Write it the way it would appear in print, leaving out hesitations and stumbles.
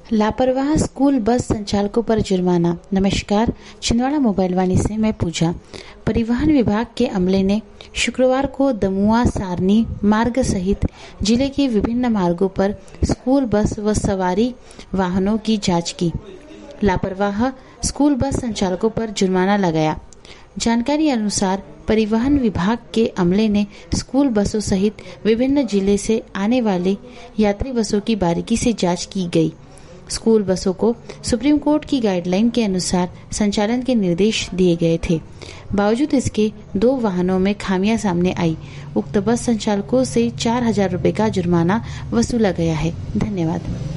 लापरवाह school bus संचालकों पर जुर्माना। नमस्कार, छिंदवाड़ा मोबाइल वाणी से मैं पूजा। परिवहन विभाग के अमले ने शुक्रवार को दमुआ सारनी मार्ग सहित जिले के विभिन्न मार्गों पर स्कूल बस व सवारी वाहनों की जांच की। लापरवाह स्कूल बस संचालकों पर जुर्माना लगाया। जानकारी अनुसार परिवहन विभाग के अमले ने स्कूल बसों सहित विभिन्न जिले से आने वाले यात्री बसों की बारीकी से जांच की गई। स्कूल बसों को सुप्रीम कोर्ट की गाइडलाइन के अनुसार संचालन के निर्देश दिए गए थे। बावजूद इसके 2 वाहनों में खामियां सामने आई। उक्त बस संचालकों से 4,000 रुपए का जुर्माना वसूला गया है। धन्यवाद।